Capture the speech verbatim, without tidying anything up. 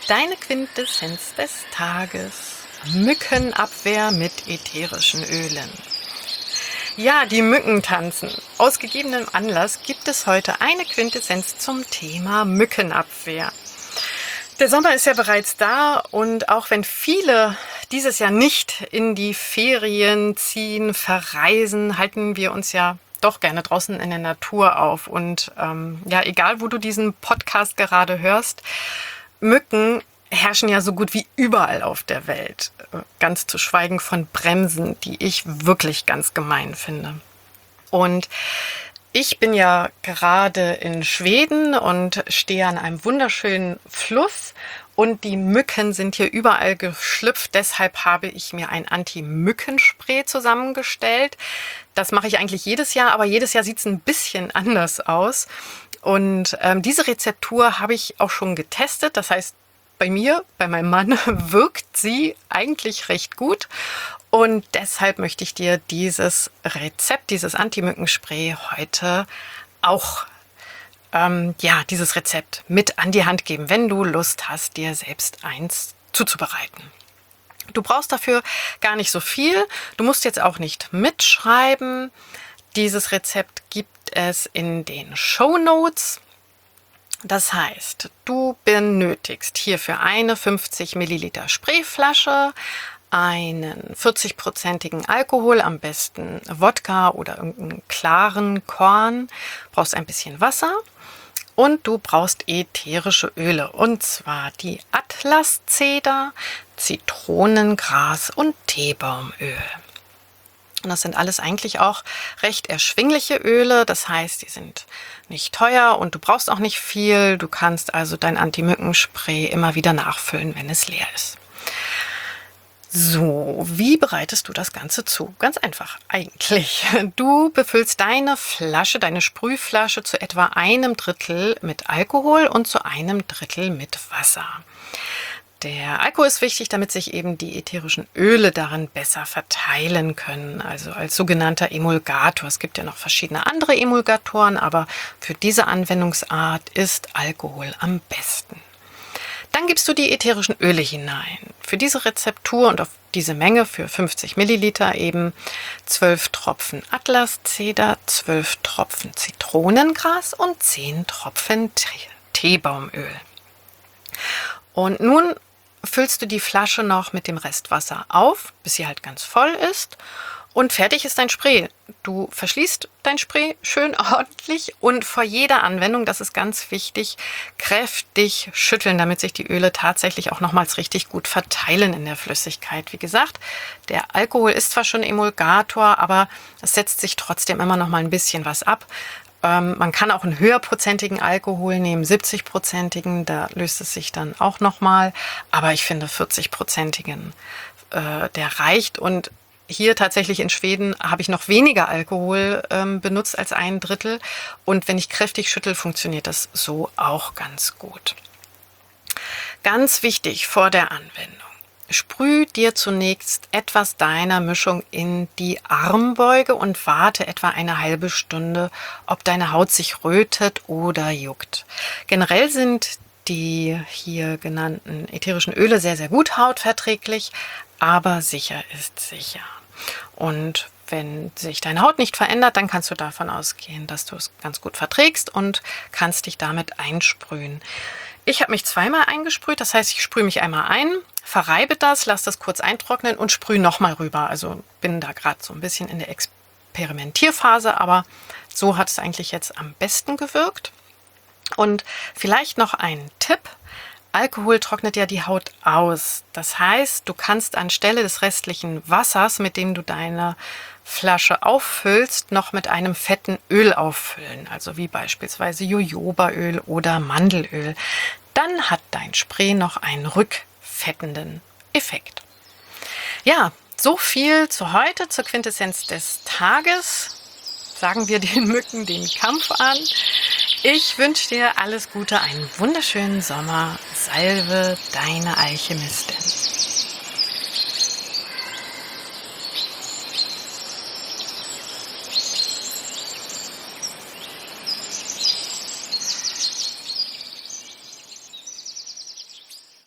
Deine Quintessenz des Tages. Mückenabwehr mit ätherischen Ölen. Ja, die Mücken tanzen. Aus gegebenem Anlass gibt es heute eine Quintessenz zum Thema Mückenabwehr. Der Sommer ist ja bereits da und auch wenn viele dieses Jahr nicht in die Ferien ziehen, verreisen, halten wir uns ja doch gerne draußen in der Natur auf. Und ähm, ja, egal wo du diesen Podcast gerade hörst, Mücken herrschen ja so gut wie überall auf der Welt. Ganz zu schweigen von Bremsen, die ich wirklich ganz gemein finde. Und ich bin ja gerade in Schweden und stehe an einem wunderschönen Fluss und die Mücken sind hier überall geschlüpft. Deshalb habe ich mir ein Anti-Mückenspray zusammengestellt. Das mache ich eigentlich jedes Jahr, aber jedes Jahr sieht es ein bisschen anders aus. Und ähm, diese Rezeptur habe ich auch schon getestet. Das heißt, bei mir, bei meinem Mann, wirkt sie eigentlich recht gut. Und deshalb möchte ich dir dieses Rezept, dieses Anti-Mückenspray heute auch, ähm, ja, dieses Rezept mit an die Hand geben, wenn du Lust hast, dir selbst eins zuzubereiten. Du brauchst dafür gar nicht so viel. Du musst jetzt auch nicht mitschreiben. Dieses Rezept gibt es in den Shownotes. Das heißt, du benötigst hierfür eine fünfzig Milliliter Sprayflasche, einen vierzig-prozentigen Alkohol, am besten Wodka oder irgendeinen klaren Korn, brauchst ein bisschen Wasser und du brauchst ätherische Öle, und zwar die Atlaszeder, Zitronengras und Teebaumöl. Und das sind alles eigentlich auch recht erschwingliche Öle, das heißt, die sind nicht teuer und du brauchst auch nicht viel. Du kannst also dein Anti-Mückenspray immer wieder nachfüllen, wenn es leer ist. So, wie bereitest du das Ganze zu? Ganz einfach eigentlich. Du befüllst deine Flasche, deine Sprühflasche zu etwa einem Drittel mit Alkohol und zu einem Drittel mit Wasser. Der Alkohol ist wichtig, damit sich eben die ätherischen Öle darin besser verteilen können, also als sogenannter Emulgator. Es gibt ja noch verschiedene andere Emulgatoren, aber für diese Anwendungsart ist Alkohol am besten. Dann gibst du die ätherischen Öle hinein. Für diese Rezeptur und auf diese Menge für fünfzig Milliliter eben zwölf Tropfen Atlaszeder, zwölf Tropfen Zitronengras und zehn Tropfen Teebaumöl. Und nun füllst du die Flasche noch mit dem Restwasser auf, bis sie halt ganz voll ist. Und fertig ist dein Spray. Du verschließt dein Spray schön ordentlich und vor jeder Anwendung, das ist ganz wichtig, kräftig schütteln, damit sich die Öle tatsächlich auch nochmals richtig gut verteilen in der Flüssigkeit. Wie gesagt, der Alkohol ist zwar schon Emulgator, aber es setzt sich trotzdem immer noch mal ein bisschen was ab. Ähm, man kann auch einen höherprozentigen Alkohol nehmen, siebzig-prozentigen, da löst es sich dann auch nochmal. Aber ich finde vierzig-prozentigen, äh, der reicht. Und hier tatsächlich in Schweden habe ich noch weniger Alkohol ähm, benutzt als ein Drittel. Und wenn ich kräftig schüttel, funktioniert das so auch ganz gut. Ganz wichtig vor der Anwendung. Sprüh dir zunächst etwas deiner Mischung in die Armbeuge und warte etwa eine halbe Stunde, ob deine Haut sich rötet oder juckt. Generell sind die hier genannten ätherischen Öle sehr, sehr gut hautverträglich, aber sicher ist sicher. Und wenn sich deine Haut nicht verändert, dann kannst du davon ausgehen, dass du es ganz gut verträgst und kannst dich damit einsprühen. Ich habe mich zweimal eingesprüht, das heißt, ich sprühe mich einmal ein, verreibe das, lasse das kurz eintrocknen und sprühe nochmal rüber. Also bin da gerade so ein bisschen in der Experimentierphase, aber so hat es eigentlich jetzt am besten gewirkt. Und vielleicht noch ein Tipp. Alkohol trocknet ja die Haut aus. Das heißt, du kannst anstelle des restlichen Wassers, mit dem du deine Flasche auffüllst, noch mit einem fetten Öl auffüllen. Also wie beispielsweise Jojobaöl oder Mandelöl. Dann hat dein Spray noch einen rückfettenden Effekt. Ja, so viel zu heute, zur Quintessenz des Tages. Sagen wir den Mücken den Kampf an. Ich wünsche dir alles Gute, einen wunderschönen Sommer. Salve, deine Alchemistin.